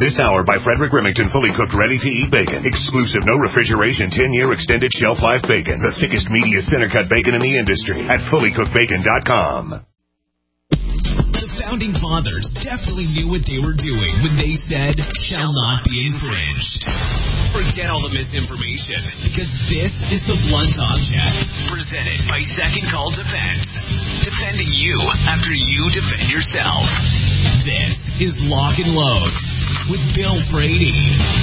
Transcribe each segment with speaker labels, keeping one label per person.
Speaker 1: This hour by Frederick Remington, fully cooked, ready-to-eat bacon. Exclusive, no refrigeration, 10-year extended shelf life bacon. The thickest, meatiest, center-cut bacon in the industry at fullycookedbacon.com.
Speaker 2: The Founding Fathers definitely knew what they were doing when they said, shall not be infringed. Forget all the misinformation, because this is the Blunt Object, presented by Second Call Defense. Defending you after you defend yourself. This is Lock and Load with Bill Brady.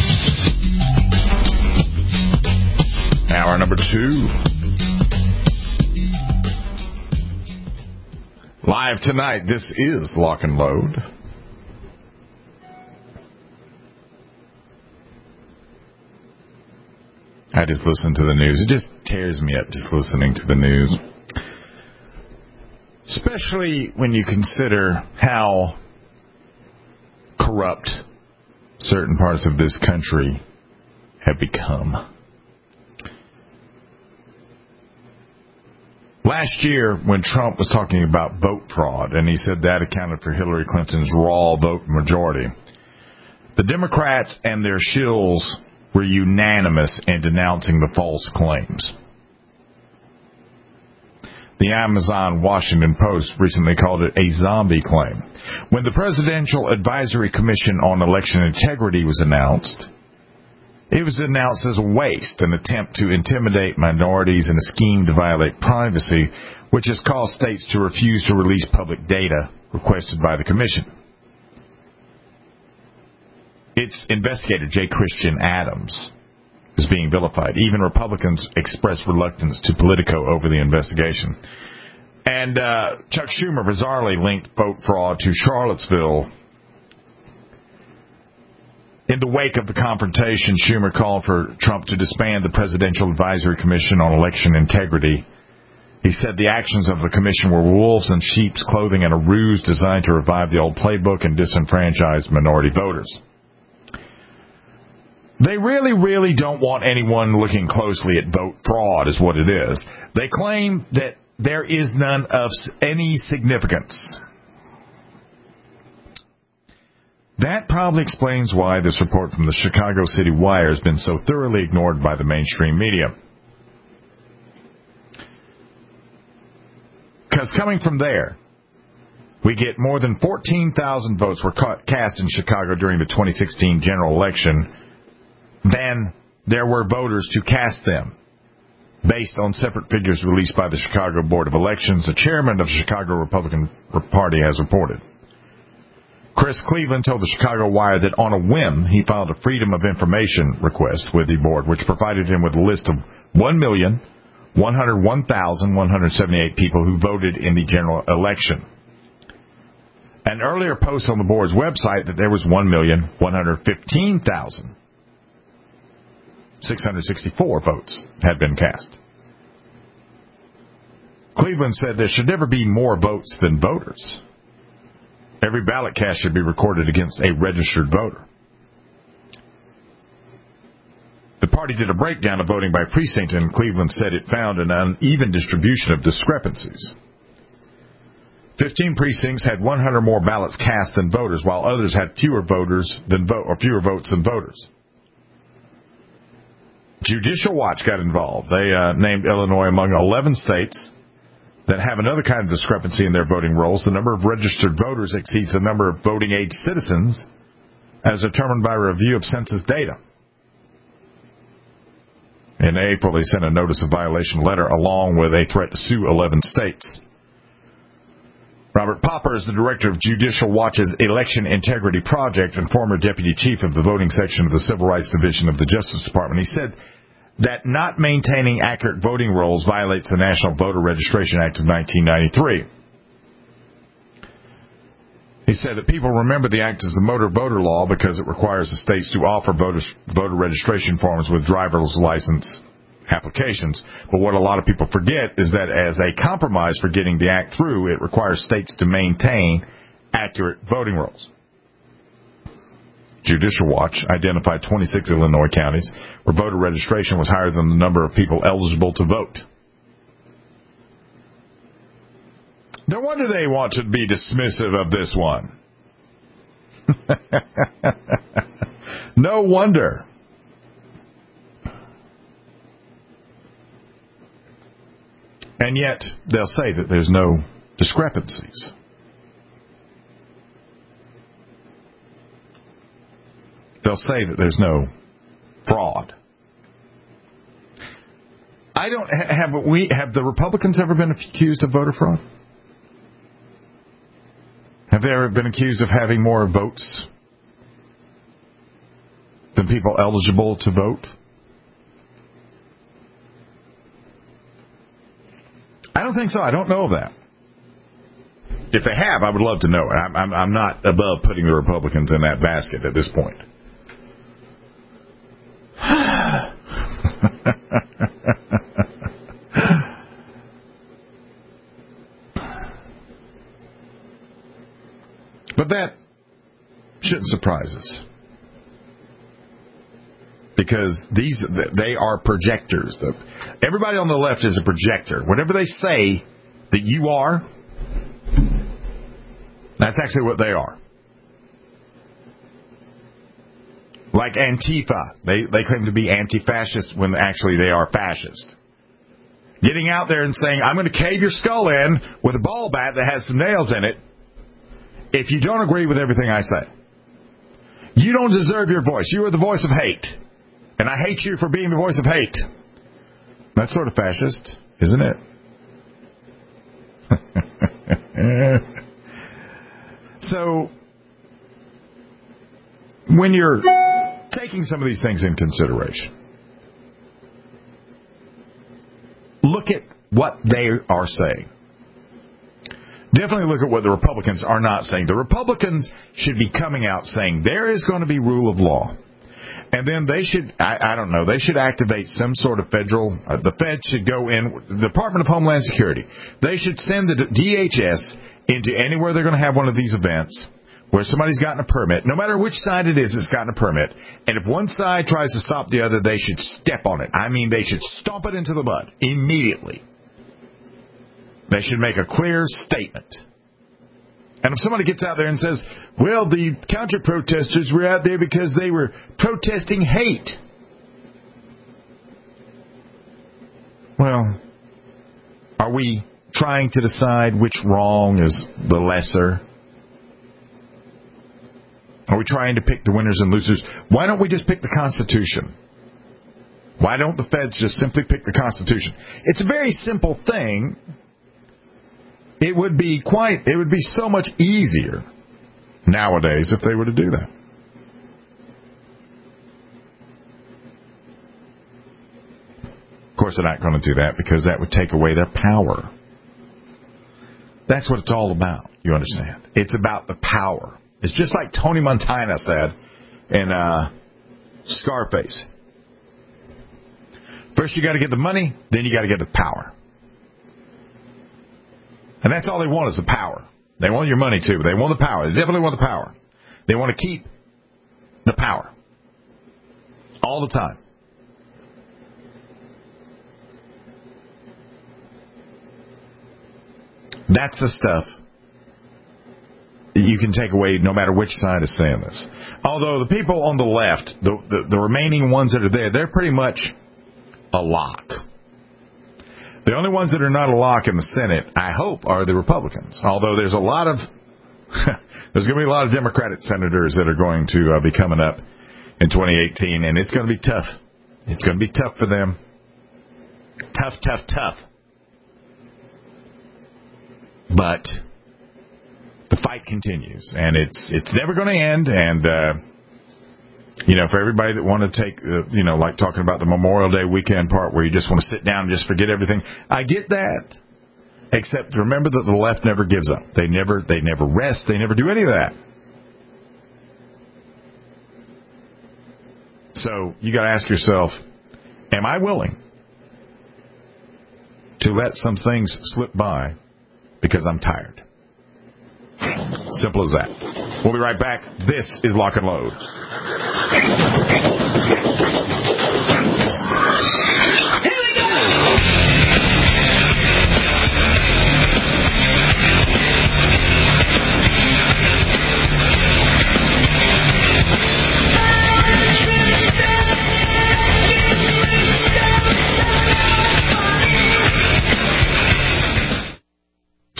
Speaker 3: Hour number 2. Live tonight, this is Lock and Load. I just listen to the news. It just tears me up just listening to the news. Especially when you consider how corrupt certain parts of this country have become. Last year, when Trump was talking about vote fraud, and he said that accounted for Hillary Clinton's raw vote majority, the Democrats and their shills were unanimous in denouncing the false claims. The Amazon Washington Post recently called it a zombie claim. When the Presidential Advisory Commission on Election Integrity was announced, it was announced as a waste, an attempt to intimidate minorities and a scheme to violate privacy, which has caused states to refuse to release public data requested by the commission. Its investigator, J. Christian Adams, is being vilified. Even Republicans expressed reluctance to Politico over the investigation. And Chuck Schumer bizarrely linked vote fraud to Charlottesville. In the wake of the confrontation, Schumer called for Trump to disband the Presidential Advisory Commission on Election Integrity. He said the actions of the commission were wolves in sheep's clothing and a ruse designed to revive the old playbook and disenfranchise minority voters. They really, really don't want anyone looking closely at vote fraud, is what it is. They claim that there is none of any significance. That probably explains why this report from the Chicago City Wire has been so thoroughly ignored by the mainstream media. Because coming from there, we get more than 14,000 votes were cast in Chicago during the 2016 general election than there were voters to cast them, based on separate figures released by the Chicago Board of Elections. The chairman of the Chicago Republican Party has reported. Chris Cleveland told the Chicago Wire that on a whim, he filed a Freedom of Information request with the board, which provided him with a list of 1,101,178 people who voted in the general election. An earlier post on the board's website that there was 1,115,664 votes had been cast. Cleveland said there should never be more votes than voters. Every ballot cast should be recorded against a registered voter. The party did a breakdown of voting by precinct, and Cleveland said it found an uneven distribution of discrepancies. 15 precincts had 100 more ballots cast than voters, while others had fewer votes than voters. Judicial Watch got involved. They named Illinois among 11 states that have another kind of discrepancy in their voting rolls. The number of registered voters exceeds the number of voting-age citizens as determined by a review of census data. In April, they sent a notice of violation letter along with a threat to sue 11 states. Robert Popper is the director of Judicial Watch's Election Integrity Project and former deputy chief of the voting section of the Civil Rights Division of the Justice Department. He said that not maintaining accurate voting rolls violates the National Voter Registration Act of 1993. He said that people remember the act as the motor voter law because it requires the states to offer voter registration forms with driver's license applications. But what a lot of people forget is that as a compromise for getting the act through, it requires states to maintain accurate voting rolls. Judicial Watch identified 26 Illinois counties where voter registration was higher than the number of people eligible to vote. No wonder they want to be dismissive of this one. No wonder. And yet, they'll say that there's no discrepancies. They'll say that there's no fraud. Have the Republicans ever been accused of voter fraud? Have they ever been accused of having more votes than people eligible to vote? I don't think so. I don't know of that. If they have, I would love to know it. I'm not above putting the Republicans in that basket at this point. But that shouldn't surprise us. Because they are projectors. Everybody on the left is a projector. Whatever they say that you are, that's actually what they are. Like Antifa. They claim to be anti-fascist when actually they are fascist. Getting out there and saying, I'm going to cave your skull in with a ball bat that has some nails in it if you don't agree with everything I say. You don't deserve your voice. You are the voice of hate. And I hate you for being the voice of hate. That's sort of fascist, isn't it? So, when you're taking some of these things in consideration, look at what they are saying. Definitely look at what the Republicans are not saying. The Republicans should be coming out saying there is going to be rule of law. And then they should, I don't know, they should activate some sort of federal, the Fed should go in, the Department of Homeland Security. They should send the DHS into anywhere they're going to have one of these events where somebody's gotten a permit, no matter which side it is that's gotten a permit. And if one side tries to stop the other, they should step on it. I mean, they should stomp it into the mud immediately. They should make a clear statement. And if somebody gets out there and says, well, the counter-protesters were out there because they were protesting hate. Well, are we trying to decide which wrong is the lesser? Are we trying to pick the winners and losers? Why don't we just pick the Constitution? Why don't the feds just simply pick the Constitution? It's a very simple thing. It would be so much easier nowadays if they were to do that. Of course, they're not going to do that because that would take away their power. That's what it's all about, you understand. It's about the power. It's just like Tony Montana said in Scarface. First you got to get the money, then you got to get the power. And that's all they want is the power. They want your money too, but they want the power. They definitely want the power. They want to keep the power. All the time. That's the stuff that you can take away no matter which side is saying this. Although the people on the left, the remaining ones that are there, they're pretty much a lock. The only ones that are not a lock in the Senate, I hope, are the Republicans. Although there's a lot of, there's going to be a lot of Democratic senators that are going to be coming up in 2018, and it's going to be tough. It's going to be tough for them. Tough, tough, tough. But the fight continues, and it's never going to end. And for everybody that want to take, like talking about the Memorial Day weekend part where you just want to sit down and just forget everything, I get that. Except remember that the left never gives up. They never rest. They never do any of that. So you got to ask yourself, am I willing to let some things slip by because I'm tired? Simple as that. We'll be right back. This is Lock and Load.
Speaker 4: Here we go!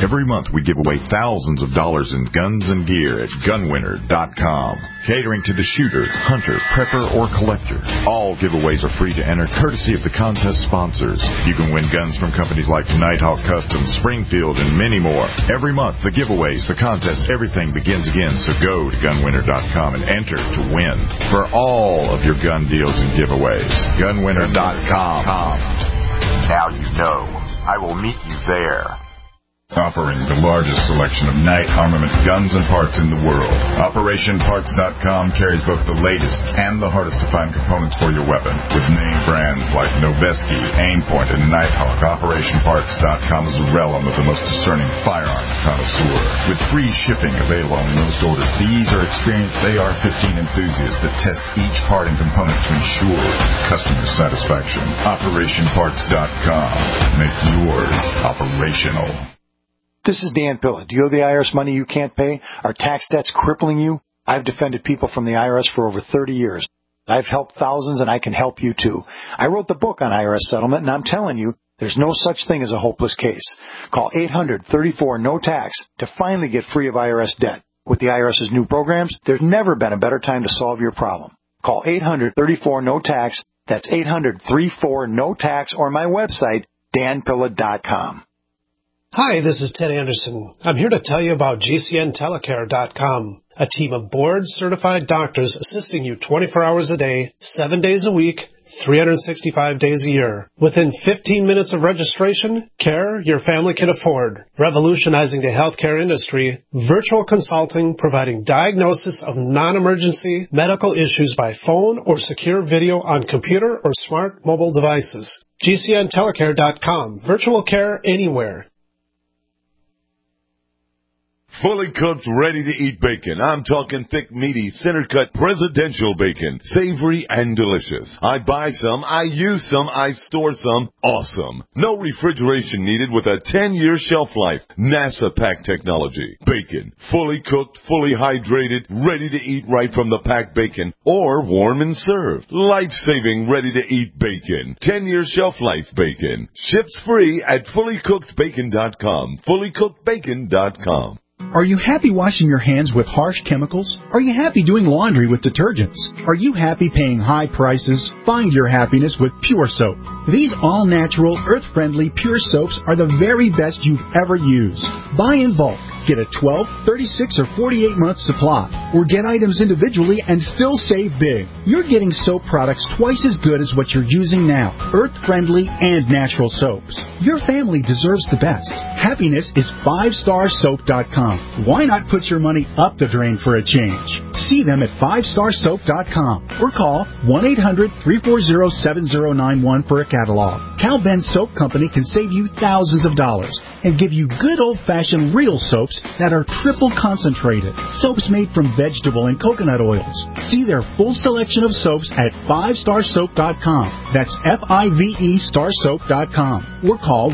Speaker 3: Every month we give away thousands of dollars in guns and gear at gunwinner.com. Catering to the shooter, hunter, prepper, or collector. All giveaways are free to enter, courtesy of the contest sponsors. You can win guns from companies like Nighthawk Customs, Springfield, and many more. Every month, the giveaways, the contests, everything begins again. So go to gunwinner.com and enter to win for all of your gun deals and giveaways. Gunwinner.com. Now you know. I will meet you there. Offering the largest selection of night armament guns and parts in the world. OperationParts.com carries both the latest and the hardest to find components for your weapon. With name brands like Noveske, Aimpoint, and Nighthawk, OperationParts.com is a realm of the most discerning firearms connoisseur. With free shipping available on most orders, these are experienced AR-15 enthusiasts that test each part and component to ensure customer satisfaction. OperationParts.com. Make yours operational.
Speaker 5: This is Dan Pilla. Do you owe the IRS money you can't pay? Are tax debts crippling you? I've defended people from the IRS for over 30 years. I've helped thousands, and I can help you too. I wrote the book on IRS settlement, and I'm telling you, there's no such thing as a hopeless case. Call 800-34-NO-TAX to finally get free of IRS debt. With the IRS's new programs, there's never been a better time to solve your problem. Call 800-34-NO-TAX. That's 800-34-NO-TAX, or my website, danpilla.com.
Speaker 6: Hi, this is Ted Anderson. I'm here to tell you about GCNTelecare.com, a team of board-certified doctors assisting you 24 hours a day, 7 days a week, 365 days a year. Within 15 minutes of registration, care your family can afford. Revolutionizing the healthcare industry, virtual consulting providing diagnosis of non-emergency medical issues by phone or secure video on computer or smart mobile devices. GCNTelecare.com. Virtual care anywhere.
Speaker 7: Fully cooked, ready-to-eat bacon. I'm talking thick, meaty, center-cut, presidential bacon. Savory and delicious. I buy some, I use some, I store some. Awesome. No refrigeration needed with a 10-year shelf life. NASA pack technology. Bacon. Fully cooked, fully hydrated, ready to eat right from the packed bacon. Or warm and served. Life-saving, ready-to-eat bacon. 10-year shelf life bacon. Ships free at fullycookedbacon.com. Fullycookedbacon.com.
Speaker 8: Are you happy washing your hands with harsh chemicals? Are you happy doing laundry with detergents? Are you happy paying high prices? Find your happiness with Pure Soap. These all-natural, earth-friendly Pure Soaps are the very best you've ever used. Buy in bulk. Get a 12, 36, or 48-month supply, or get items individually and still save big. You're getting soap products twice as good as what you're using now, earth-friendly and natural soaps. Your family deserves the best. Happiness is 5starsoap.com. Why not put your money up the drain for a change? See them at 5starsoap.com or call 1-800-340-7091 for a catalog. Cal Ben Soap Company can save you thousands of dollars and give you good old-fashioned real soaps that are triple concentrated. Soaps made from vegetable and coconut oils. See their full selection of soaps at 5starsoap.com. That's F-I-V-E starsoap.com. Or call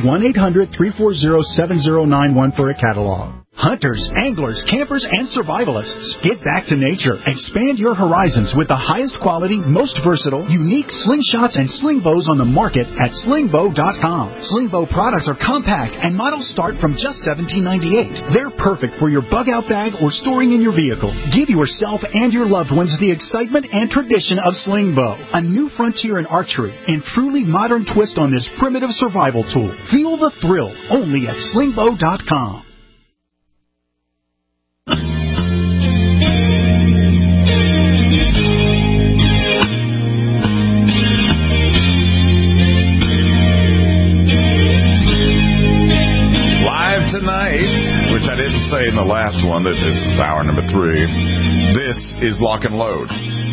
Speaker 8: 1-800-340-7091 for a catalog. Hunters, anglers, campers, and survivalists, get back to nature. Expand your horizons with the highest quality, most versatile, unique slingshots and sling bows on the market at slingbow.com. Slingbow products are compact and models start from just $17.98. They're perfect for your bug-out bag or storing in your vehicle. Give yourself and your loved ones the excitement and tradition of Slingbow, a new frontier in archery and truly modern twist on this primitive survival tool. Feel the thrill only at slingbow.com.
Speaker 3: Tonight, which I didn't say in the last one, that this is hour number 3, this is Lock and Load.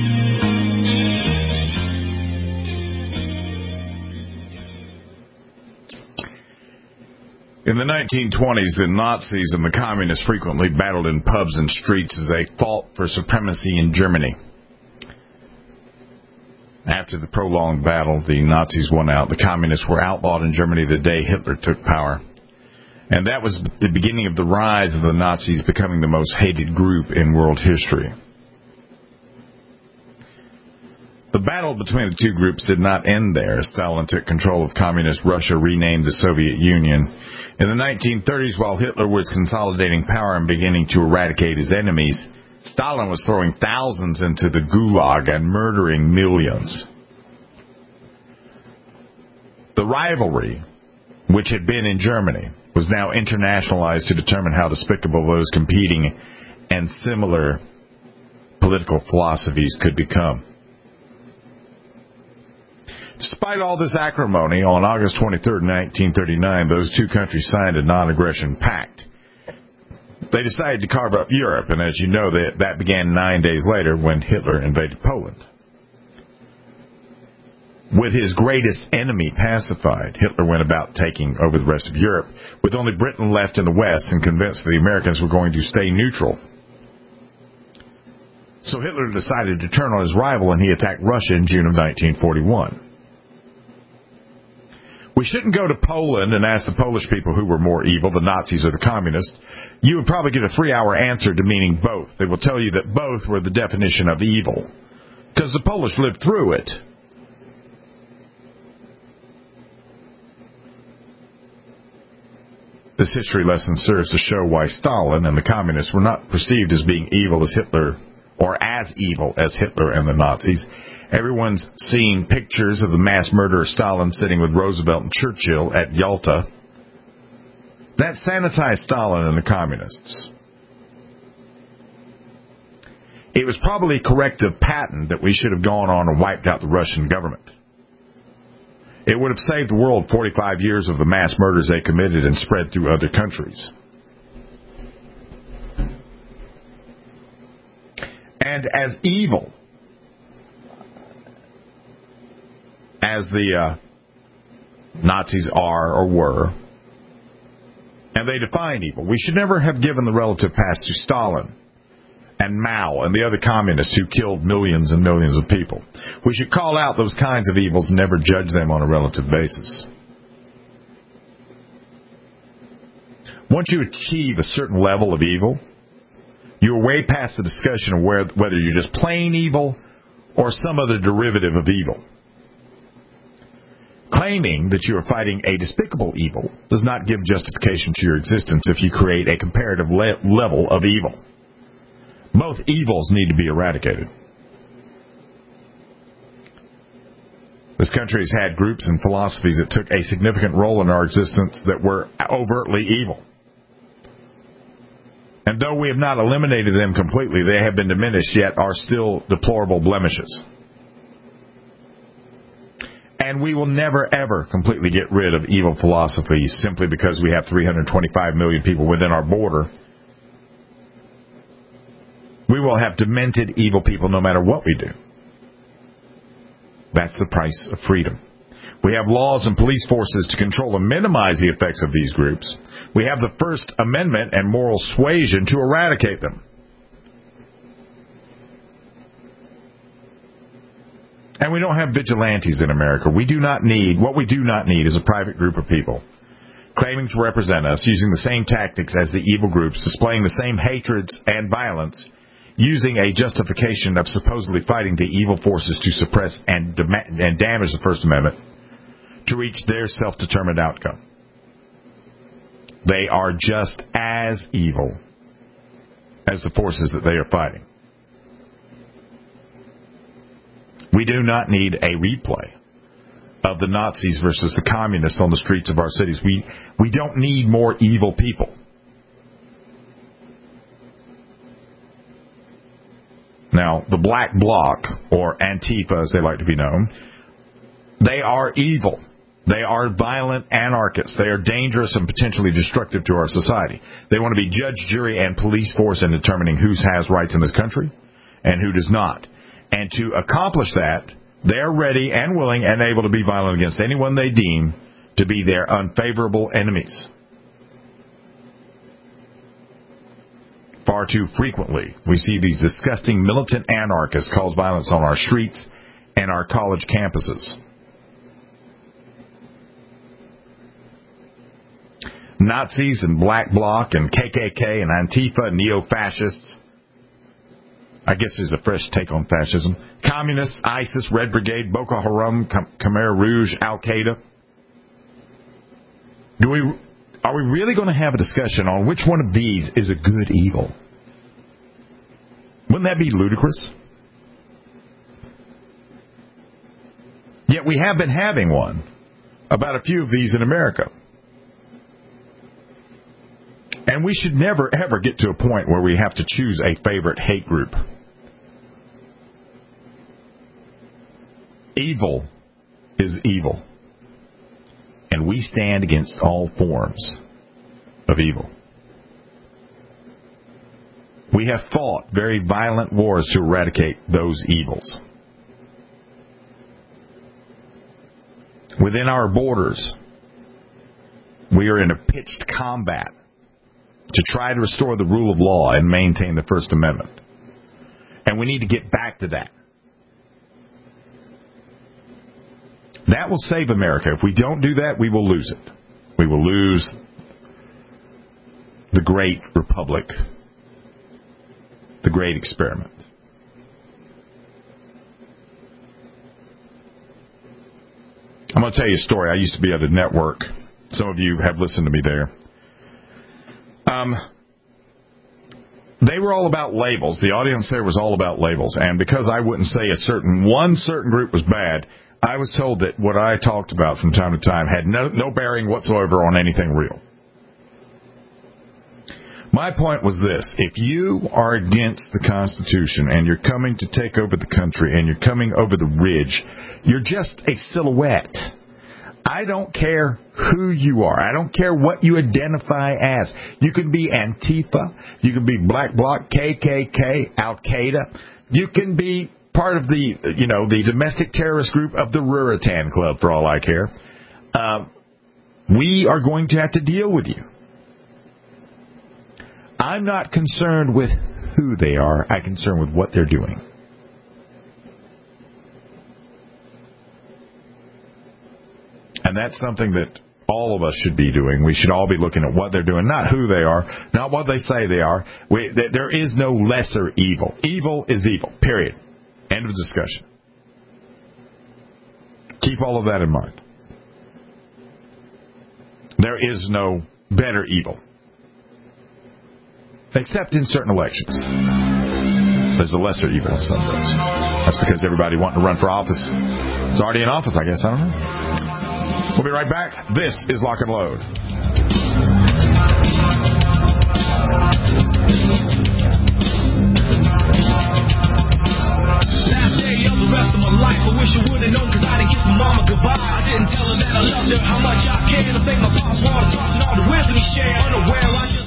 Speaker 3: In the 1920s, the Nazis and the Communists frequently battled in pubs and streets as they fought for supremacy in Germany. After the prolonged battle, the Nazis won out. The Communists were outlawed in Germany the day Hitler took power. And that was the beginning of the rise of the Nazis becoming the most hated group in world history. The battle between the two groups did not end there. Stalin took control of Communist Russia, renamed the Soviet Union. In the 1930s, while Hitler was consolidating power and beginning to eradicate his enemies, Stalin was throwing thousands into the Gulag and murdering millions. The rivalry, which had been in Germany, was now internationalized to determine how despicable those competing and similar political philosophies could become. Despite all this acrimony, on August 23, 1939, those two countries signed a non-aggression pact. They decided to carve up Europe, and as you know, that began 9 days later when Hitler invaded Poland. With his greatest enemy pacified, Hitler went about taking over the rest of Europe, with only Britain left in the West and convinced that the Americans were going to stay neutral. So Hitler decided to turn on his rival, and he attacked Russia in June of 1941. We shouldn't go to Poland and ask the Polish people who were more evil, the Nazis or the Communists. You would probably get a 3-hour answer demeaning both. They will tell you that both were the definition of evil, because the Polish lived through it. This history lesson serves to show why Stalin and the Communists were not perceived as being evil as Hitler, or as evil as Hitler and the Nazis. Everyone's seen pictures of the mass murderer Stalin sitting with Roosevelt and Churchill at Yalta. That sanitized Stalin and the Communists. It was probably corrective patent that we should have gone on and wiped out the Russian government. It would have saved the world 45 years of the mass murders they committed and spread through other countries. And as evil as the Nazis are or were, and they define evil, we should never have given the relative pass to Stalin and Mao and the other communists who killed millions and millions of people. We should call out those kinds of evils and never judge them on a relative basis. Once you achieve a certain level of evil, you're way past the discussion of whether you're just plain evil or some other derivative of evil. Claiming that you are fighting a despicable evil does not give justification to your existence if you create a comparative level of evil. Both evils need to be eradicated. This country has had groups and philosophies that took a significant role in our existence that were overtly evil. And though we have not eliminated them completely, they have been diminished, yet are still deplorable blemishes. And we will never, ever completely get rid of evil philosophies simply because we have 325 million people within our border. We will have demented evil people no matter what we do. That's the price of freedom. We have laws and police forces to control and minimize the effects of these groups. We have the First Amendment and moral suasion to eradicate them. And we don't have vigilantes in America. What we do not need is a private group of people claiming to represent us, using the same tactics as the evil groups, displaying the same hatreds and violence, using a justification of supposedly fighting the evil forces to suppress and damage the First Amendment to reach their self-determined outcome. They are just as evil as the forces that they are fighting. We do not need a replay of the Nazis versus the communists on the streets of our cities. We don't need more evil people. Now, the Black Bloc, or Antifa as they like to be known, they are evil. They are violent anarchists. They are dangerous and potentially destructive to our society. They want to be judge, jury, and police force in determining who has rights in this country and who does not. And to accomplish that, they're ready and willing and able to be violent against anyone they deem to be their unfavorable enemies. Far too frequently, we see these disgusting militant anarchists cause violence on our streets and our college campuses. Nazis and Black Bloc and KKK and Antifa, neo-fascists. I guess there's a fresh take on fascism. Communists, ISIS, Red Brigade, Boko Haram, Khmer Rouge, Al-Qaeda. Are we really going to have a discussion on which one of these is a good evil? Wouldn't that be ludicrous? Yet we have been having one about a few of these in America. And we should never, ever get to a point where we have to choose a favorite hate group. Evil is evil. And we stand against all forms of evil. We have fought very violent wars to eradicate those evils. Within our borders, we are in a pitched combat to try to restore the rule of law and maintain the First Amendment. And we need to get back to that. That will save America. If we don't do that, we will lose it. We will lose the great republic, the great experiment. I'm going to tell you a story. I used to be at a network. Some of you have listened to me there. They were all about labels. The audience there was all about labels. And because I wouldn't say one certain group was bad, I was told that what I talked about from time to time had no bearing whatsoever on anything real. My point was this. If you are against the Constitution and you're coming to take over the country and you're coming over the ridge, you're just a silhouette. I don't care who you are. I don't care what you identify as. You can be Antifa. You can be Black Bloc, KKK, Al-Qaeda. You can be part of the domestic terrorist group of the Ruritan Club, for all I care. We are going to have to deal with you. I'm not concerned with who they are. I'm concerned with what they're doing. And that's something that all of us should be doing. We should all be looking at what they're doing, not who they are, not what they say they are. There is no lesser evil. Evil is evil, period. End of discussion. Keep all of that in mind. There is no better evil. Except in certain elections. There's a lesser evil in some of those. That's because everybody wanting to run for office is already in office, I guess. I don't know. We'll be right back. This is Lock and Load.
Speaker 2: Last day of the rest of my life, I wish I would have known because I didn't kiss my mama goodbye. I didn't tell her that I loved her, how much I cared. I think my boss wanted to talk and all the wisdom he shared. Unaware, I just...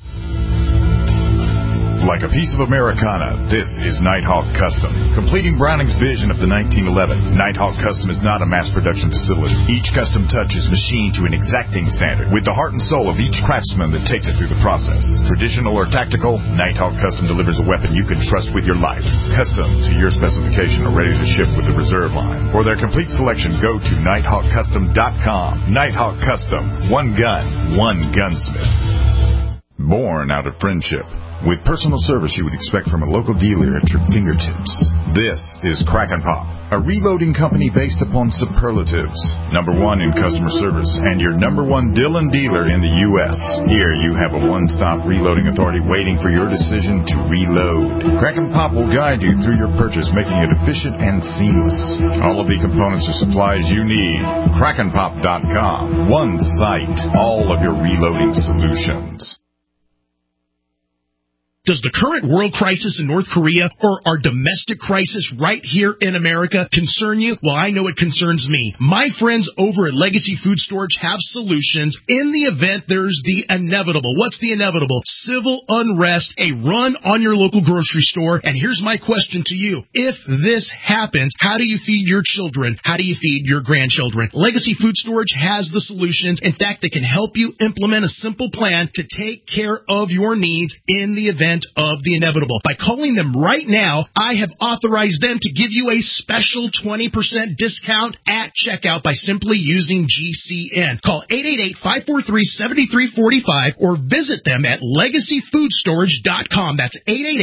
Speaker 3: Like a piece of Americana, this is Nighthawk Custom. Completing Browning's vision of the 1911, Nighthawk Custom is not a mass production facility. Each custom touch is machined to an exacting standard, with the heart and soul of each craftsman that takes it through the process. Traditional or tactical, Nighthawk Custom delivers a weapon you can trust with your life. Custom to your specification or ready to ship with the reserve line. For their complete selection, go to NighthawkCustom.com. Nighthawk Custom. One gun, one gunsmith. Born out of friendship. With personal service you would expect from a local dealer at your fingertips. This is Crack and Pop, a reloading company based upon superlatives. Number one in customer service and your number one Dillon dealer in the U.S. Here you have a one-stop reloading authority waiting for your decision to reload. Crack and Pop will guide you through your purchase, making it efficient and seamless. All of the components or supplies you need. CrackandPop.com. One site. All of your reloading solutions.
Speaker 9: Does the current world crisis in North Korea or our domestic crisis right here in America concern you? Well, I know it concerns me. My friends over at Legacy Food Storage have solutions in the event there's the inevitable. What's the inevitable? Civil unrest, a run on your local grocery store. And here's my question to you. If this happens, how do you feed your children? How do you feed your grandchildren? Legacy Food Storage has the solutions. In fact, they can help you implement a simple plan to take care of your needs in the event prevent of the inevitable. By calling them right now, I have authorized them to give you a special 20% discount at checkout by simply using GCN. Call 888-543-7345 or visit them at LegacyFoodStorage.com. That's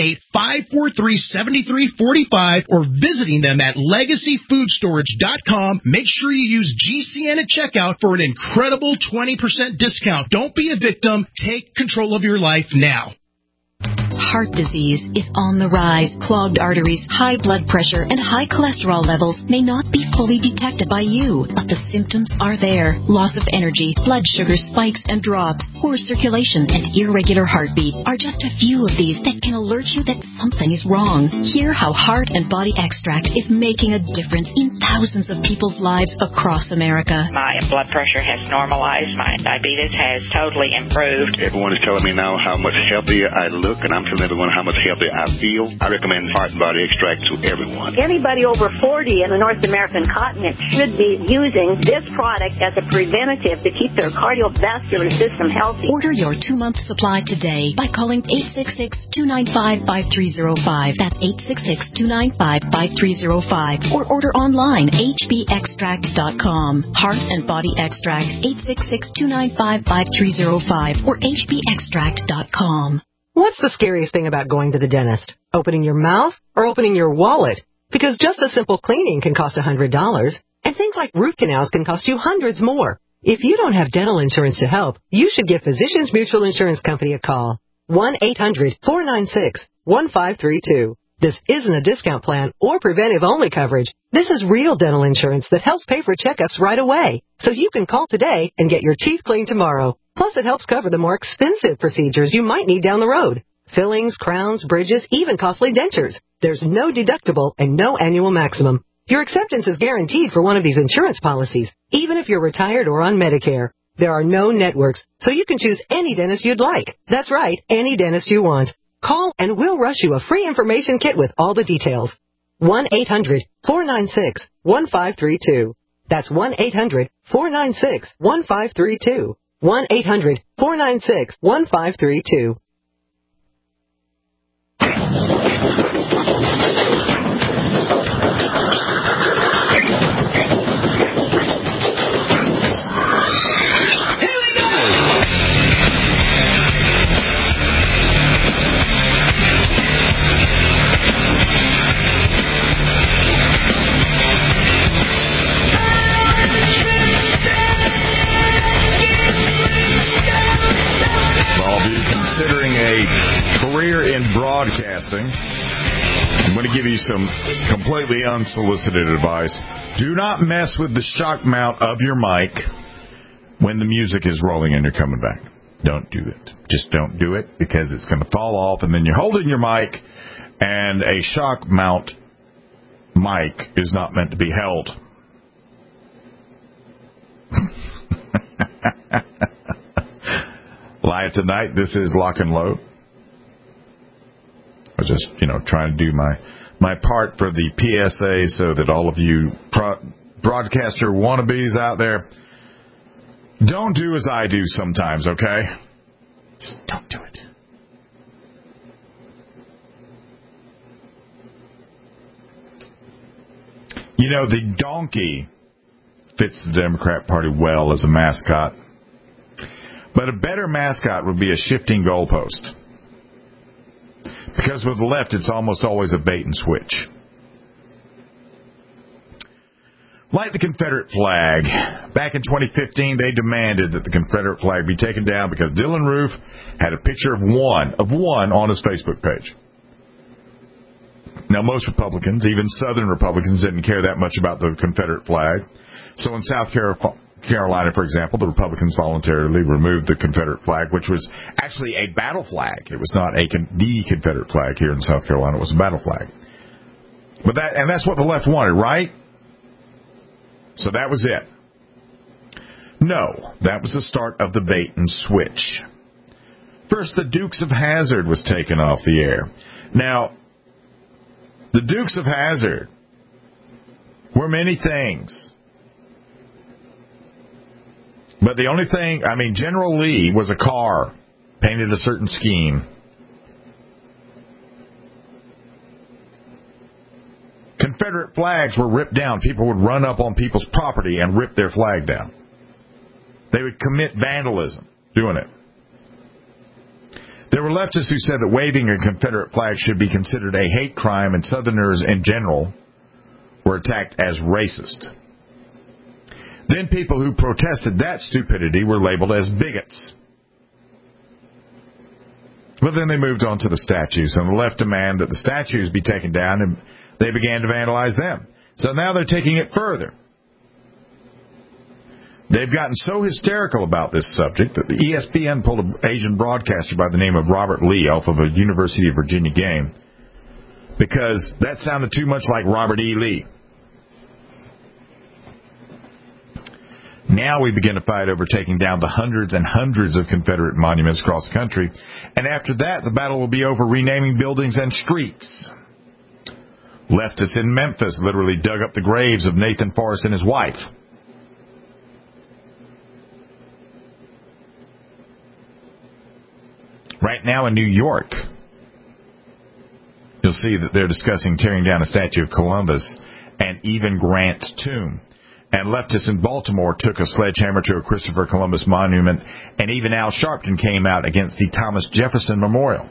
Speaker 9: 888-543-7345 or visiting them at LegacyFoodStorage.com. Make sure you use GCN at checkout for an incredible 20% discount. Don't be a victim. Take control of your life now.
Speaker 10: Heart disease is on the rise. Clogged arteries, high blood pressure, and high cholesterol levels may not be fully detected by you, but the symptoms are there. Loss of energy, blood sugar spikes and drops, poor circulation, and irregular heartbeat are just a few of these that can alert you that something is wrong. Hear how Heart and Body Extract is making a difference in thousands of people's lives across America.
Speaker 11: My blood pressure has normalized. My diabetes has totally improved.
Speaker 12: Everyone is telling me now how much healthier I look, and I'm telling everyone how much healthier I feel. I recommend Heart and Body Extract to everyone.
Speaker 13: Anybody over 40 in the North American continent should be using this product as a preventative to keep their cardiovascular system healthy.
Speaker 10: Order your 2-month supply today by calling 866-295-5305. That's 866-295-5305. Or order online, hbextract.com. Heart and Body Extract, 866-295-5305 or hbextract.com.
Speaker 14: What's the scariest thing about going to the dentist? Opening your mouth or opening your wallet? Because just a simple cleaning can cost $100, and things like root canals can cost you hundreds more. If you don't have dental insurance to help, you should give Physicians Mutual Insurance Company a call. 1-800-496-1532. This isn't a discount plan or preventive-only coverage. This is real dental insurance that helps pay for checkups right away. So you can call today and get your teeth cleaned tomorrow. Plus, it helps cover the more expensive procedures you might need down the road. Fillings, crowns, bridges, even costly dentures. There's no deductible and no annual maximum. Your acceptance is guaranteed for one of these insurance policies, even if you're retired or on Medicare. There are no networks, so you can choose any dentist you'd like. That's right, any dentist you want. Call and we'll rush you a free information kit with all the details. 1-800-496-1532. That's 1-800-496-1532. 1-800-496-1532.
Speaker 3: Considering a career in broadcasting, I'm going to give you some completely unsolicited advice. Do not mess with the shock mount of your mic when the music is rolling and you're coming back. Don't do it. Just don't do it, because it's going to fall off, and then you're holding your mic, and a shock mount mic is not meant to be held. Live tonight, this is Lock and Load. I was just, trying to do my part for the PSA so that all of you broadcaster wannabes out there, don't do as I do sometimes, okay? Just don't do it. The donkey fits the Democrat Party well as a mascot. But a better mascot would be a shifting goalpost. Because with the left, it's almost always a bait and switch. Like the Confederate flag. Back in 2015, they demanded that the Confederate flag be taken down because Dylan Roof had a picture of one on his Facebook page. Now, most Republicans, even Southern Republicans, didn't care that much about the Confederate flag. So in South Carolina, for example, the Republicans voluntarily removed the Confederate flag, which was actually a battle flag. It was not the Confederate flag here in South Carolina. It was a battle flag. And that's what the left wanted, right? So that was it. No, that was the start of the bait and switch. First, the Dukes of Hazzard was taken off the air. Now, the Dukes of Hazzard were many things. But the only thing, General Lee was a car painted a certain scheme. Confederate flags were ripped down, people would run up on people's property and rip their flag down. They would commit vandalism doing it. There were leftists who said that waving a Confederate flag should be considered a hate crime, and Southerners in general were attacked as racist. Then people who protested that stupidity were labeled as bigots. But then they moved on to the statues, and the left demanded that the statues be taken down, and they began to vandalize them. So now they're taking it further. They've gotten so hysterical about this subject that the ESPN pulled an Asian broadcaster by the name of Robert Lee off of a University of Virginia game because that sounded too much like Robert E. Lee. Now we begin to fight over taking down the hundreds and hundreds of Confederate monuments across the country, and after that the battle will be over renaming buildings and streets. Leftists in Memphis literally dug up the graves of Nathan Forrest and his wife. Right now in New York, you'll see that they're discussing tearing down a statue of Columbus and even Grant's tomb. And leftists in Baltimore took a sledgehammer to a Christopher Columbus monument, and even Al Sharpton came out against the Thomas Jefferson Memorial.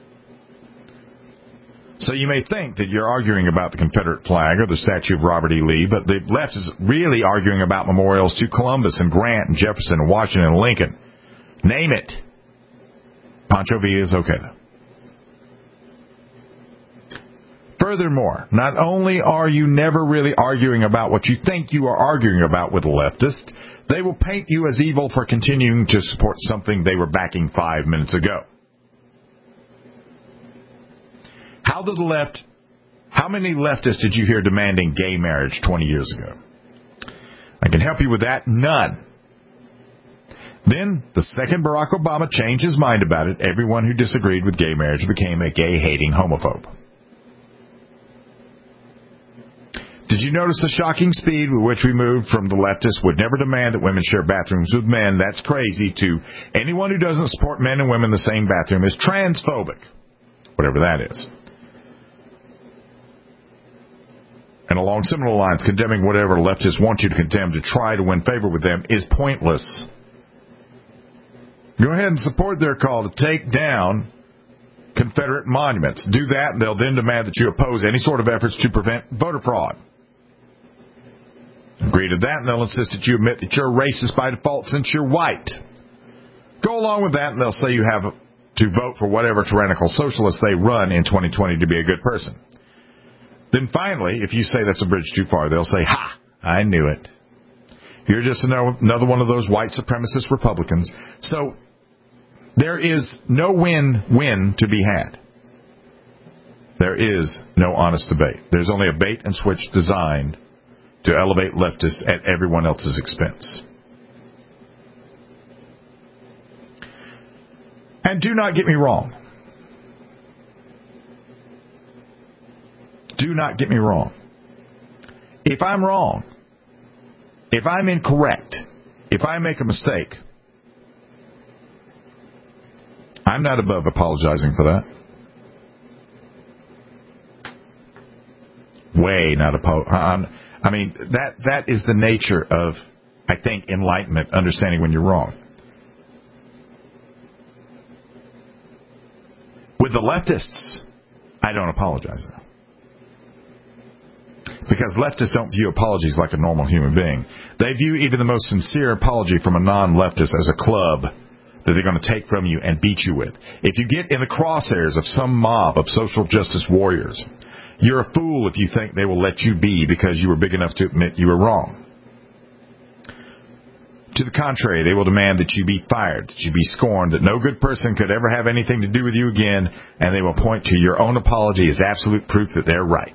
Speaker 3: So you may think that you're arguing about the Confederate flag or the statue of Robert E. Lee, but the left is really arguing about memorials to Columbus and Grant and Jefferson and Washington and Lincoln. Name it. Pancho Villa is okay, though. Furthermore, not only are you never really arguing about what you think you are arguing about with a leftist, they will paint you as evil for continuing to support something they were backing 5 minutes ago. How many leftists did you hear demanding gay marriage 20 years ago? I can help you with that. None. Then, the second Barack Obama changed his mind about it, everyone who disagreed with gay marriage became a gay-hating homophobe. Did you notice the shocking speed with which we moved from the leftists would never demand that women share bathrooms with men, that's crazy, to anyone who doesn't support men and women in the same bathroom is transphobic, whatever that is. And along similar lines, condemning whatever leftists want you to condemn to try to win favor with them is pointless. Go ahead and support their call to take down Confederate monuments. Do that, and they'll then demand that you oppose any sort of efforts to prevent voter fraud. Agree to that, and they'll insist that you admit that you're a racist by default since you're white. Go along with that, and they'll say you have to vote for whatever tyrannical socialist they run in 2020 to be a good person. Then finally, if you say that's a bridge too far, they'll say, "Ha! I knew it. You're just another one of those white supremacist Republicans." So there is no win-win to be had. There is no honest debate. There's only a bait and switch designed to elevate leftists at everyone else's expense. And do not get me wrong. Do not get me wrong. If I'm wrong, if I'm incorrect, if I make a mistake, I'm not above apologizing for that. Way not apologizing. I mean, that is the nature of, I think, enlightenment, understanding when you're wrong. With the leftists, I don't apologize. Because leftists don't view apologies like a normal human being. They view even the most sincere apology from a non-leftist as a club that they're going to take from you and beat you with. If you get in the crosshairs of some mob of social justice warriors, you're a fool if you think they will let you be because you were big enough to admit you were wrong. To the contrary, they will demand that you be fired, that you be scorned, that no good person could ever have anything to do with you again, and they will point to your own apology as absolute proof that they're right.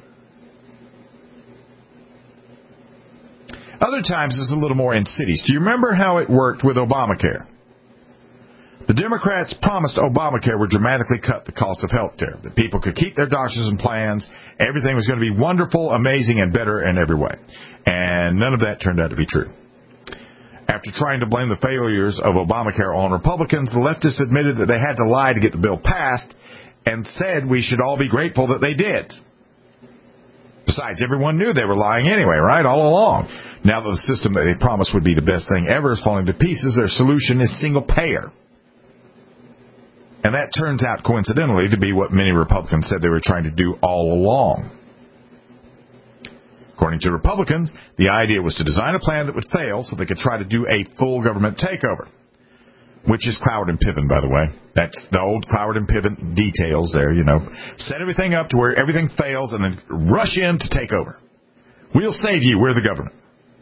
Speaker 3: Other times it's a little more insidious. Do you remember how it worked with Obamacare? The Democrats promised Obamacare would dramatically cut the cost of health care, that people could keep their doctors and plans, everything was going to be wonderful, amazing, and better in every way. And none of that turned out to be true. After trying to blame the failures of Obamacare on Republicans, the leftists admitted that they had to lie to get the bill passed and said we should all be grateful that they did. Besides, everyone knew they were lying anyway, right, all along. Now that the system that they promised would be the best thing ever is falling to pieces, their solution is single payer. And that turns out, coincidentally, to be what many Republicans said they were trying to do all along. According to Republicans, the idea was to design a plan that would fail so they could try to do a full government takeover, which is Cloward and Piven, by the way. That's the old Cloward and Piven details there, Set everything up to where everything fails and then rush in to take over. We'll save you. We're the government.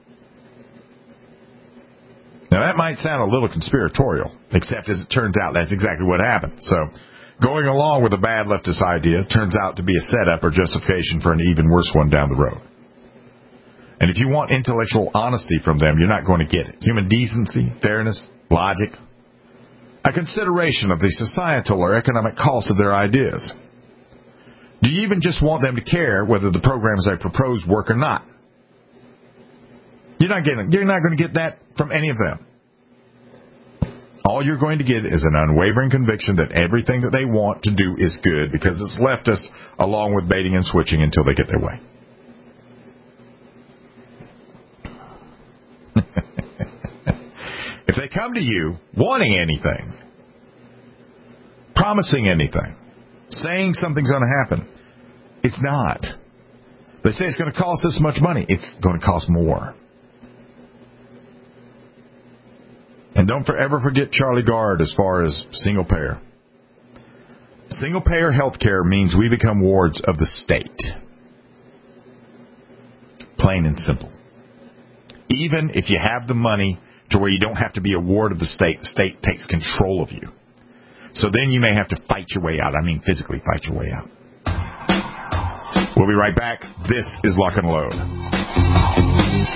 Speaker 3: Now, that might sound a little conspiratorial, except as it turns out, that's exactly what happened. So, going along with a bad leftist idea turns out to be a setup or justification for an even worse one down the road. And if you want intellectual honesty from them, you're not going to get it. Human decency, fairness, logic, a consideration of the societal or economic cost of their ideas. Do you even just want them to care whether the programs they propose work or not? You're not going to get that from any of them. All you're going to get is an unwavering conviction that everything that they want to do is good because it's leftists, along with baiting and switching until they get their way. If they come to you wanting anything, promising anything, saying something's going to happen, it's not. They say it's going to cost this much money. It's going to cost more. And don't ever forget Charlie Gard as far as single payer. Single payer health care means we become wards of the state. Plain and simple. Even if you have the money to where you don't have to be a ward of the state takes control of you. So then you may have to fight your way out. I mean physically fight your way out. We'll be right back. This is Lock and Load.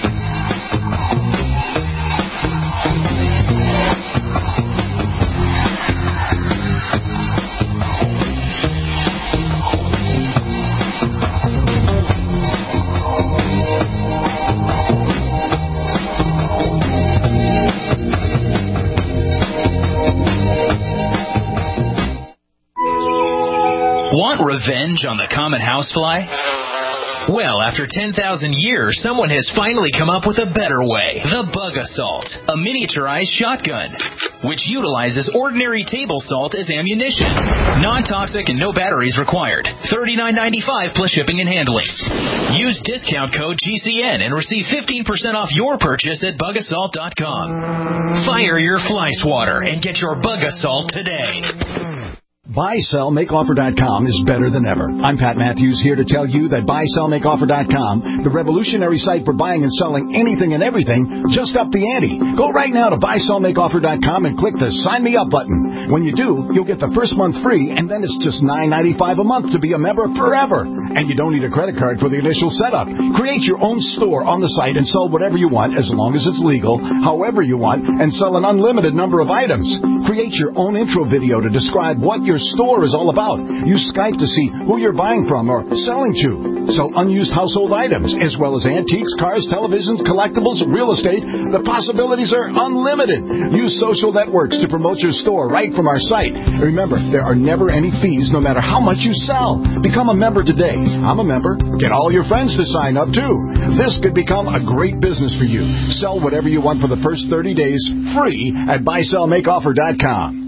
Speaker 2: Want revenge on the common housefly? Well, after 10,000 years, someone has finally come up with a better way. The Bug Assault, a miniaturized shotgun, which utilizes ordinary table salt as ammunition. Non-toxic and no batteries required. $39.95 plus shipping and handling. Use discount code GCN and receive 15% off your purchase at bugassault.com. Fire your fly swatter and get your Bug Assault today.
Speaker 8: BuySellMakeOffer.com is better than ever. I'm Pat Matthews here to tell you that BuySellMakeOffer.com, the revolutionary site for buying and selling anything and everything, just upped the ante. Go right now to BuySellMakeOffer.com and click the Sign Me Up button. When you do, you'll get the first month free, and then it's just $9.95 a month to be a member forever. And you don't need a credit card for the initial setup. Create your own store on the site and sell whatever you want, as long as it's legal, however you want, and sell an unlimited number of items. Create your own intro video to describe what your store is all about. Use Skype to see who you're buying from or selling to. Sell unused household items, as well as antiques, cars, televisions, collectibles, real estate. The possibilities are unlimited. Use social networks to promote your store right from our site. Remember, there are never any fees no matter how much you sell. Become a member today. I'm a member. Get all your friends to sign up too. This could become a great business for you. Sell whatever you want for the first 30 days free at BuySellMakeOffer.com.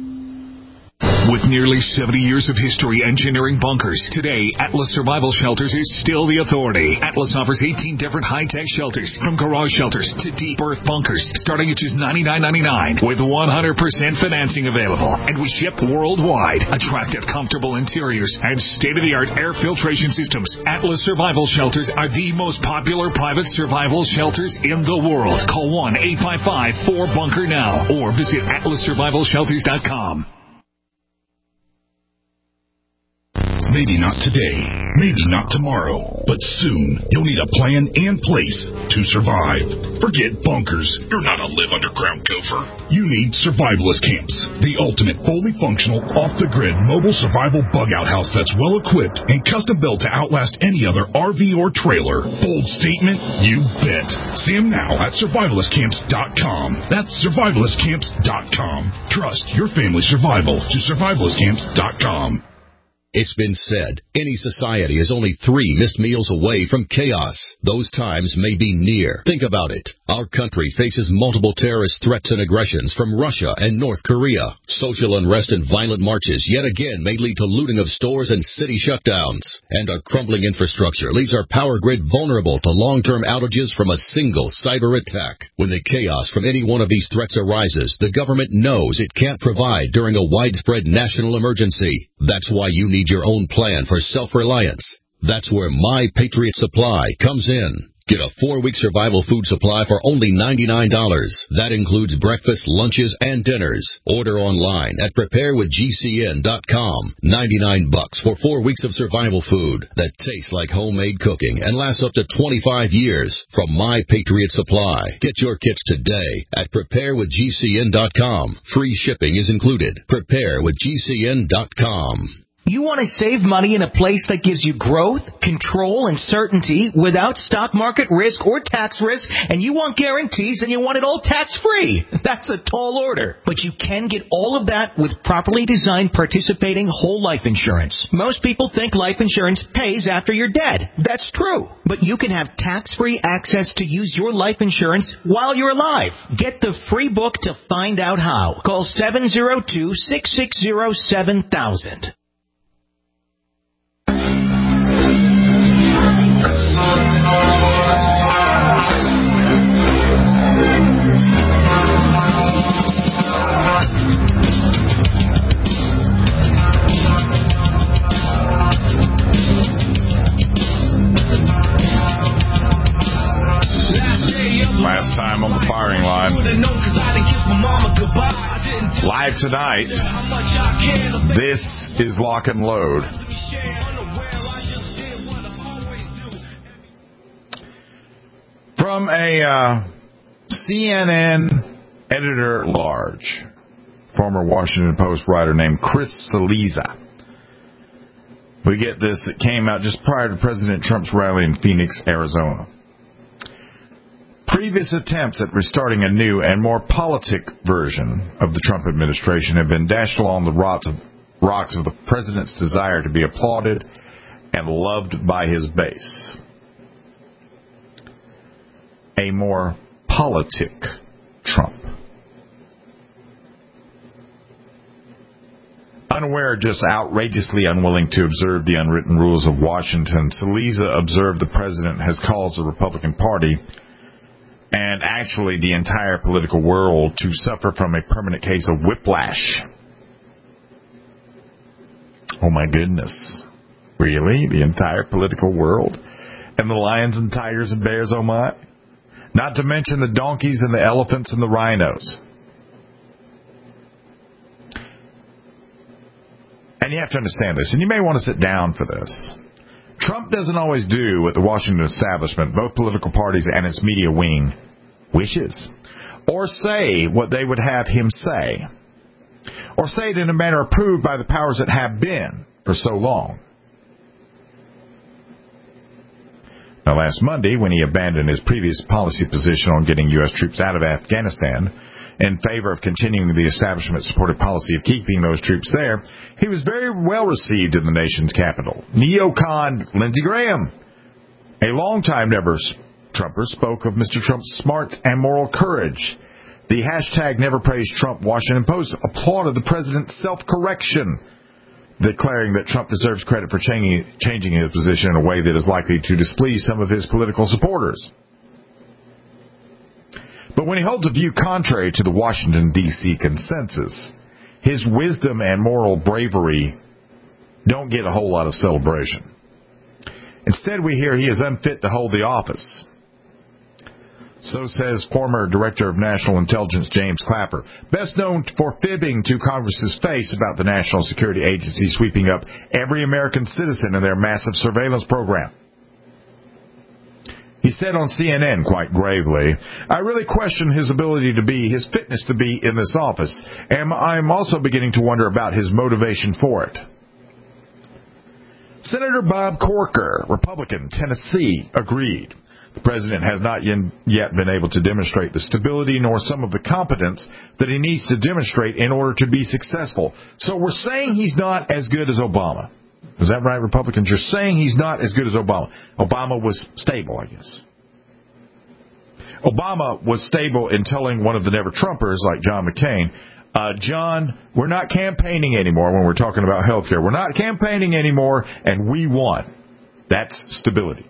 Speaker 15: With nearly 70 years of history engineering bunkers, today Atlas Survival Shelters is still the authority. Atlas offers 18 different high-tech shelters, from garage shelters to deep earth bunkers, starting at just $99.99 with 100% financing available. And we ship worldwide. Attractive, comfortable interiors and state-of-the-art air filtration systems. Atlas Survival Shelters are the most popular private survival shelters in the world. Call 1-855-4BUNKER now or visit atlassurvivalshelters.com.
Speaker 16: Maybe not today, maybe not tomorrow, but soon you'll need a plan and place to survive. Forget bunkers. You're not a live underground gopher. You need Survivalist Camps, the ultimate fully functional, off-the-grid mobile survival bug-out house that's well-equipped and custom-built to outlast any other RV or trailer. Bold statement? You bet. See them now at survivalistcamps.com. That's survivalistcamps.com. Trust your family's survival to survivalistcamps.com.
Speaker 17: It's been said, any society is only 3 missed meals away from chaos. Those times may be near. Think about it. Our country faces multiple terrorist threats and aggressions from Russia and North Korea. Social unrest and violent marches yet again may lead to looting of stores and city shutdowns. And our crumbling infrastructure leaves our power grid vulnerable to long-term outages from a single cyber attack. When the chaos from any one of these threats arises, the government knows it can't provide during a widespread national emergency. That's why you need your own plan for self-reliance. That's where My Patriot Supply comes in. Get a 4-week survival food supply for only $99. That includes breakfast, lunches, and dinners. Order online at preparewithgcn.com. $99 for 4 weeks of survival food that tastes like homemade cooking and lasts up to 25 years from My Patriot Supply. Get your kits today at preparewithgcn.com. Free shipping is included. Preparewithgcn.com.
Speaker 18: You want to save money in a place that gives you growth, control, and certainty without stock market risk or tax risk, and you want guarantees and you want it all tax-free. That's a tall order. But you can get all of that with properly designed participating whole life insurance. Most people think life insurance pays after you're dead. That's true. But you can have tax-free access to use your life insurance while you're alive. Get the free book to find out how. Call 702-660-7000.
Speaker 3: Last time on the firing line. Live tonight. This is Lock and Load. From a CNN editor-at-large, former Washington Post writer named Chris Cillizza. We get this that came out just prior to President Trump's rally in Phoenix, Arizona. Previous attempts at restarting a new and more politic version of the Trump administration have been dashed along the rocks of the president's desire to be applauded and loved by his base. A more politic Trump. Unaware, just outrageously unwilling to observe the unwritten rules of Washington, Cillizza observed the president has caused the Republican Party and actually the entire political world to suffer from a permanent case of whiplash. Oh my goodness. Really? The entire political world? And the lions and tigers and bears, oh my? Not to mention the donkeys and the elephants and the rhinos. And you have to understand this, and you may want to sit down for this. Trump doesn't always do what the Washington establishment, both political parties and its media wing, wishes, or say what they would have him say, or say it in a manner approved by the powers that have been for so long. Now, last Monday, when he abandoned his previous policy position on getting U.S. troops out of Afghanistan in favor of continuing the establishment-supported policy of keeping those troops there, he was very well received in the nation's capital. Neocon Lindsey Graham, a longtime never-Trumper, spoke of Mr. Trump's smarts and moral courage. The hashtag #NeverPraiseTrump Washington Post applauded the president's self-correction, declaring that Trump deserves credit for changing his position in a way that is likely to displease some of his political supporters. But when he holds a view contrary to the Washington, D.C. consensus, his wisdom and moral bravery don't get a whole lot of celebration. Instead, we hear he is unfit to hold the office. So says former Director of National Intelligence James Clapper, best known for fibbing to Congress's face about the National Security Agency sweeping up every American citizen in their massive surveillance program. He said on CNN quite gravely, I really question his fitness to be in this office, and I'm also beginning to wonder about his motivation for it. Senator Bob Corker, Republican, Tennessee, agreed. The president has not yet been able to demonstrate the stability nor some of the competence that he needs to demonstrate in order to be successful. So we're saying he's not as good as Obama. Is that right, Republicans? You're saying he's not as good as Obama. Obama was stable, I guess. Obama was stable in telling one of the never-Trumpers, like John McCain, John, we're not campaigning anymore when we're talking about health care. We're not campaigning anymore, and we won. That's stability.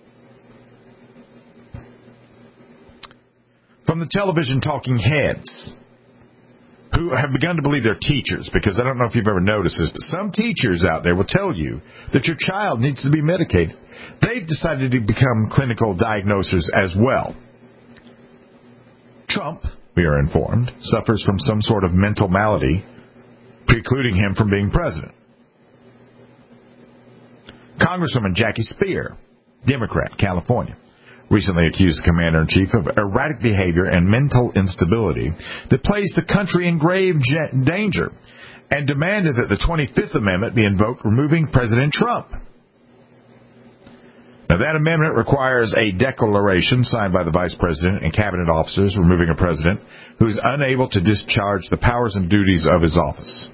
Speaker 3: From the television talking heads, who have begun to believe they're teachers, because I don't know if you've ever noticed this, but some teachers out there will tell you that your child needs to be medicated. They've decided to become clinical diagnosers as well. Trump, we are informed, suffers from some sort of mental malady, precluding him from being president. Congresswoman Jackie Speer, Democrat, California, recently accused the commander-in-chief of erratic behavior and mental instability that placed the country in grave danger, and demanded that the 25th Amendment be invoked, removing President Trump. Now, that amendment requires a declaration signed by the vice president and cabinet officers removing a president who is unable to discharge the powers and duties of his office.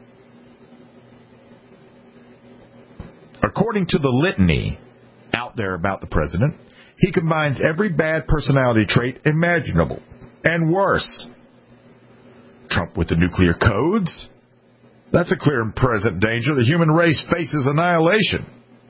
Speaker 3: According to the litany out there about the president, he combines every bad personality trait imaginable, and worse. Trump with the nuclear codes? That's a clear and present danger. The human race faces annihilation.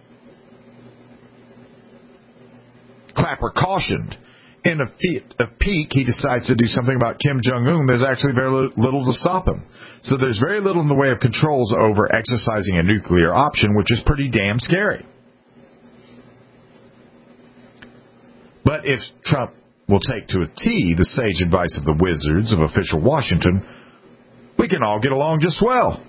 Speaker 3: Clapper cautioned. In a fit of pique, he decides to do something about Kim Jong-un. There's actually very little to stop him. So there's very little in the way of controls over exercising a nuclear option, which is pretty damn scary. But if Trump will take to a T the sage advice of the wizards of official Washington, we can all get along just swell.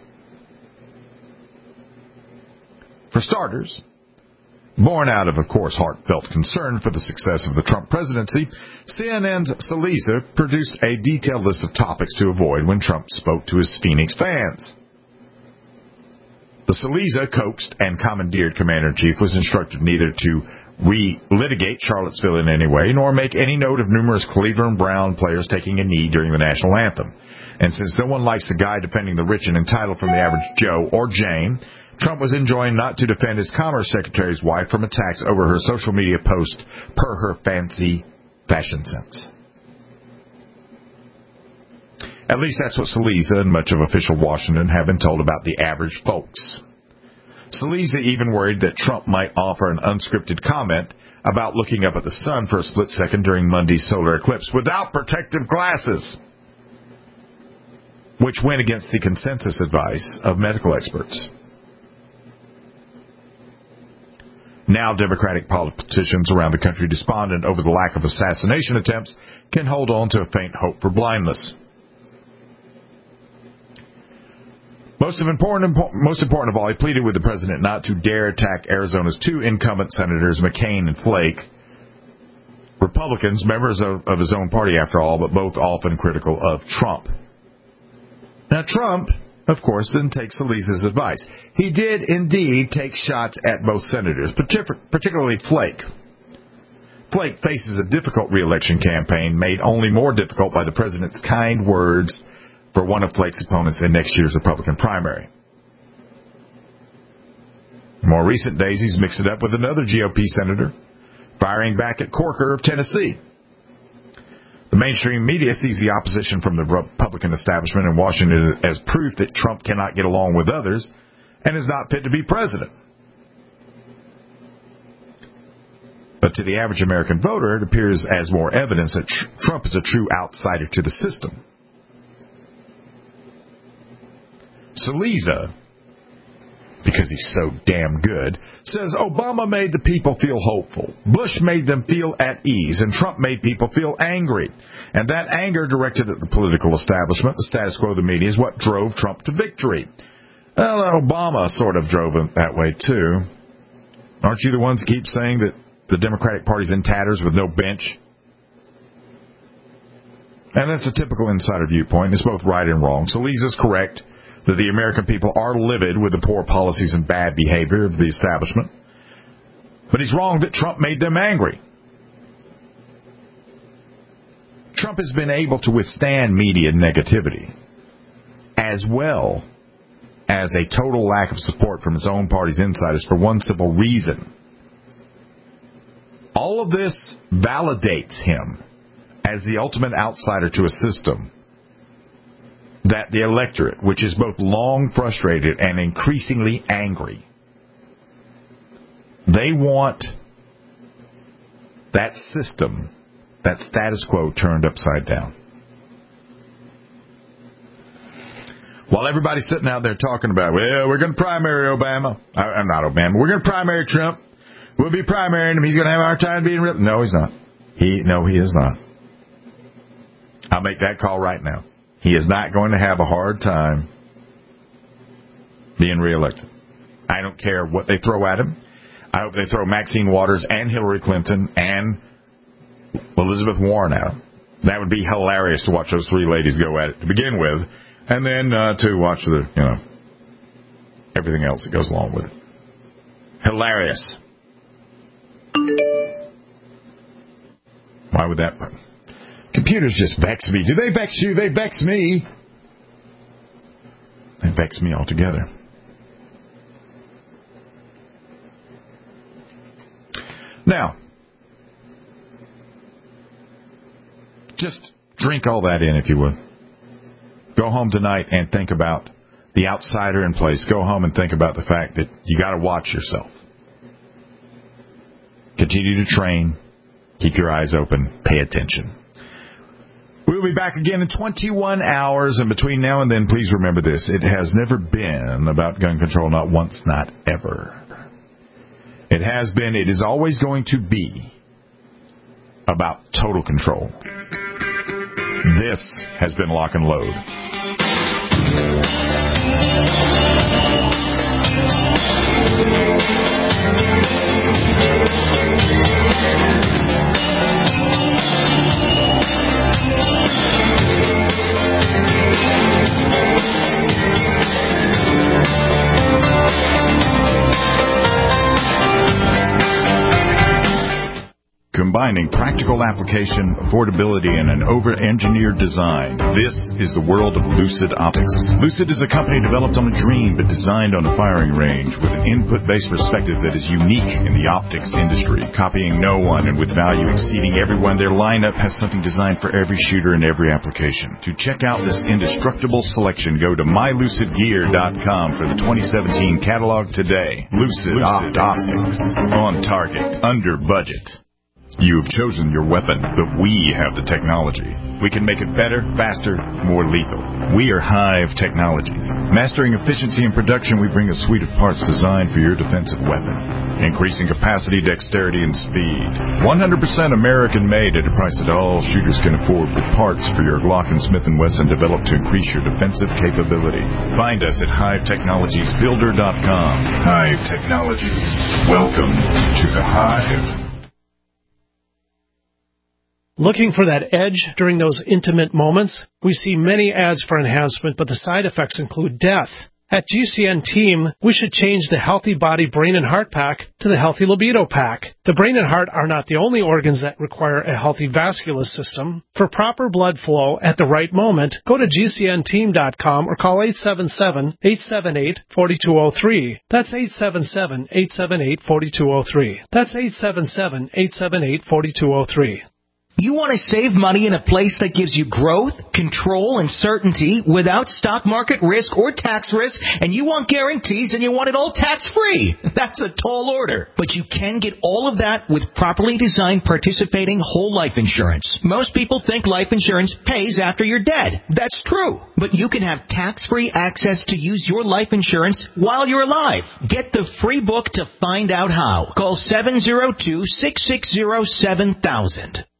Speaker 3: For starters, born out of course, heartfelt concern for the success of the Trump presidency, CNN's Salisa produced a detailed list of topics to avoid when Trump spoke to his Phoenix fans. The Salisa coaxed and commandeered commander-in-chief was instructed neither to relitigate Charlottesville in any way, nor make any note of numerous Cleveland Brown players taking a knee during the national anthem. And since no one likes the guy defending the rich and entitled from the average Joe or Jane, Trump was enjoined not to defend his Commerce Secretary's wife from attacks over her social media post per her fancy fashion sense. At least that's what Salisa and much of official Washington have been told about the average folks. Salisa even worried that Trump might offer an unscripted comment about looking up at the sun for a split second during Monday's solar eclipse without protective glasses, which went against the consensus advice of medical experts. Now Democratic politicians around the country despondent over the lack of assassination attempts can hold on to a faint hope for blindness. Most important of all, he pleaded with the president not to dare attack Arizona's two incumbent senators, McCain and Flake, Republicans, members of his own party after all, but both often critical of Trump. Now, Trump, of course, didn't take Salisa's advice. He did indeed take shots at both senators, particularly Flake. Flake faces a difficult re-election campaign made only more difficult by the president's kind words for one of Flake's opponents in next year's Republican primary. In more recent days, he's mixed it up with another GOP senator, firing back at Corker of Tennessee. The mainstream media sees the opposition from the Republican establishment in Washington as proof that Trump cannot get along with others and is not fit to be president. But to the average American voter, it appears as more evidence that Trump is a true outsider to the system. Salisa, because he's so damn good, says Obama made the people feel hopeful, Bush made them feel at ease, and Trump made people feel angry. And that anger directed at the political establishment, the status quo of the media, is what drove Trump to victory. Well, Obama sort of drove him that way, too. Aren't you the ones that keep saying that the Democratic Party's in tatters with no bench? And that's a typical insider viewpoint. It's both right and wrong. Salisa's correct that the American people are livid with the poor policies and bad behavior of the establishment. But he's wrong that Trump made them angry. Trump has been able to withstand media negativity as well as a total lack of support from his own party's insiders for one simple reason. All of this validates him as the ultimate outsider to a system that the electorate, which is both long frustrated and increasingly angry, they want that system, that status quo, turned upside down. While everybody's sitting out there talking about, well, we're going to primary Obama. I'm not Obama. We're going to primary Trump. We'll be primarying him. He's going to have a hard time being real. No, he's not. No, he is not. I'll make that call right now. He is not going to have a hard time being reelected. I don't care what they throw at him. I hope they throw Maxine Waters and Hillary Clinton and Elizabeth Warren at him. That would be hilarious to watch those three ladies go at it to begin with, and then to watch the, everything else that goes along with it. Hilarious. Why would that? Computers just vex me. Do they vex you? They vex me. They vex me altogether. Now, just drink all that in, if you would. Go home tonight and think about the outsider in place. Go home and think about the fact that you got to watch yourself. Continue to train. Keep your eyes open. Pay attention. We'll be back again in 21 hours. And between now and then, please remember this. It has never been about gun control. Not once, not ever. It has been, it is always going to be about total control. This has been Lock and Load. Combining practical application, affordability, and an over-engineered design. This is the world of Lucid Optics. Lucid is a company developed on a dream but designed on a firing range with an input-based perspective that is unique in the optics industry. Copying no one and with value exceeding everyone, their lineup has something designed for every shooter and every application. To check out this indestructible selection, go to mylucidgear.com for the 2017 catalog today. Lucid Optics. On target. Under budget. You have chosen your weapon, but we have the technology. We can make it better, faster, more lethal. We are Hive Technologies. Mastering efficiency and production, we bring a suite of parts designed for your defensive weapon. Increasing capacity, dexterity, and speed. 100% American-made at a price that all shooters can afford with parts for your Glock and Smith & Wesson developed to increase your defensive capability. Find us at HiveTechnologiesBuilder.com. Hive Technologies. Welcome to the Hive.
Speaker 6: Looking for that edge during those intimate moments? We see many ads for enhancement, but the side effects include death. At GCN Team, we should change the Healthy Body Brain and Heart Pack to the Healthy Libido Pack. The brain and heart are not the only organs that require a healthy vascular system. For proper blood flow at the right moment, go to GCNteam.com or call 877-878-4203. That's 877-878-4203. That's 877-878-4203.
Speaker 18: You want to save money in a place that gives you growth, control, and certainty without stock market risk or tax risk, and you want guarantees and you want it all tax-free. That's a tall order. But you can get all of that with properly designed participating whole life insurance. Most people think life insurance pays after you're dead. That's true. But you can have tax-free access to use your life insurance while you're alive. Get the free book to find out how. Call 702-660-7000.